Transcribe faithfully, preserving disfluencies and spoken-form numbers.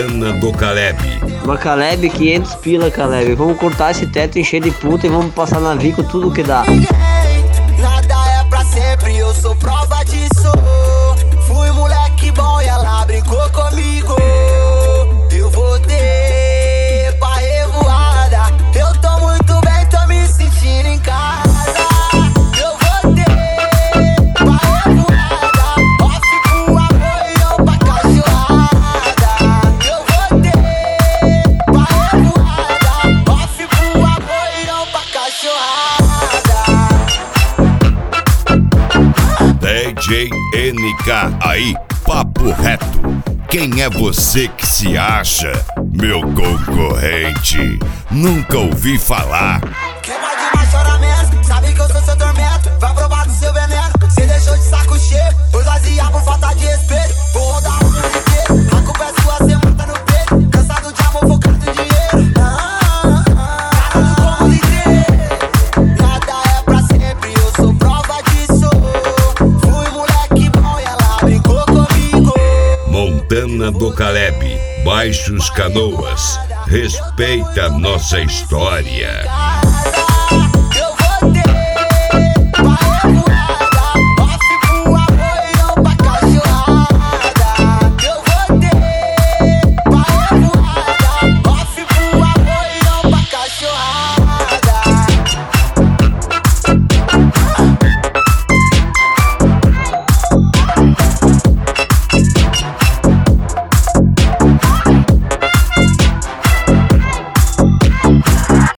Montana do Caleb. Uma Caleb, quinhentos pila, Caleb. Vamos cortar esse teto, encher de puta e vamos passar na com tudo que dá. Nada é pra sempre, eu sou prova disso. Fui moleque bom e ela brincou comigo. Eu voltei pra revoada. Eu tô muito bem, tô me sentindo em casa. Eu voltei pra revoada. Off pro apoio pra cachorrada. Eu voltei pra revoada. Off pro apoio pra cachorrada. D J N K aí, papo reto. Quem é você que se acha meu concorrente? Nunca ouvi falar. Quem vai demais chora menos, sabe que eu sou seu tormento. Vai provar do seu veneno, cê deixou de saco cheio. Foi vaziar por falta de respeito. Vou rodar o mundo inteiro, a culpa é sua, cê mata no peito. Cansado de amor, focado no dinheiro. Ah, ah, cara do combo inteiro. Nada é pra sempre, eu sou prova disso. Fui moleque bom e ela brincou comigo. Montana do Caleb, Baixos Canoas. Respeita nossa história.